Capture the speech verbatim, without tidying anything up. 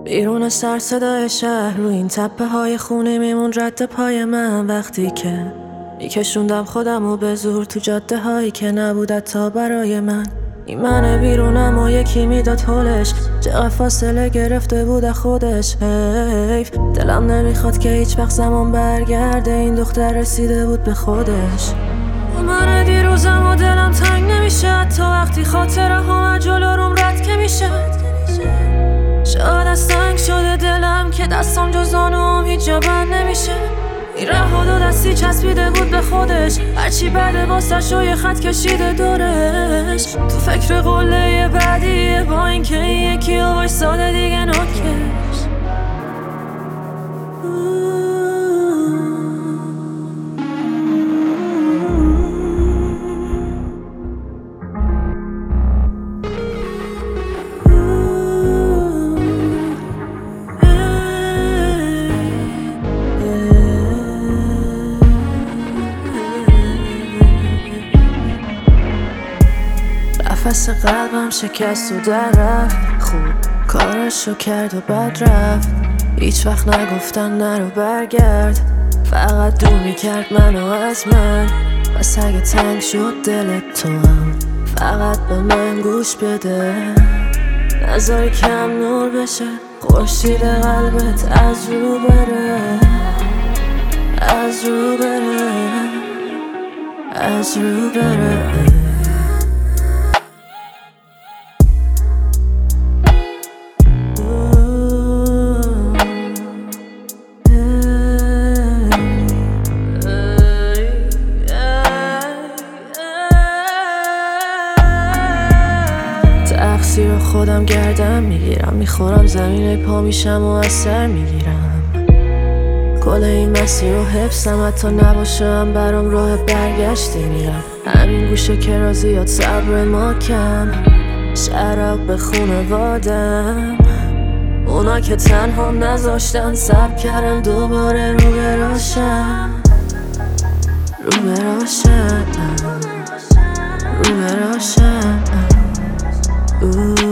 بیرون سر صدای شهر رو این تپه های خونه میمون رد پای من وقتی که میکشوندم خودم و به زور تو جاده هایی که نبودت تا برای من. این من بیرونم و یکی میداد حلش، چقدر فاصله گرفته بود خودش. حیف دلم نمیخواد که هیچ وقت زمان برگرده، این دختر رسیده بود به خودش. من دیروزم و دلم تنگ نمیشه تا وقتی خاطره ها جلو روم رد که میشه. شاید از تنگ شده دلم که دستم جز آنوم هیچ جا بند نمیشه. این ره و دو دستی چسبیده بود به خودش، هرچی بده واسه و یه خط کشیده دورش. تو فکر قله بعدیه با این که این یکی ها وایساده دیگه ناکش. نفس قلبم شکست و در رفت، خوب کارشو کرد و بد رفت. هیچ وقت نگفتن نرو برگرد، فقط دور میکرد منو از من. بس اگه تنگ شد دلت تو هم فقط به من گوش بده، نذار کم نور بشه خورشید قلبت از رو بره، از رو بره، از رو بره. تقصیر خودم گردم میگیرم، میخورم زمین پا میشم و از سر میگیرم. کل این مسیر رو حفظم، حتی نباشم برام راه برگشتی میرم. همین گوشه که رازیات صبر ما کم، شراب به خونوادم، اونا که تنها نذاشتن صبر کردن دوباره رو براشم، رو براشم، رو براشم. Ooh.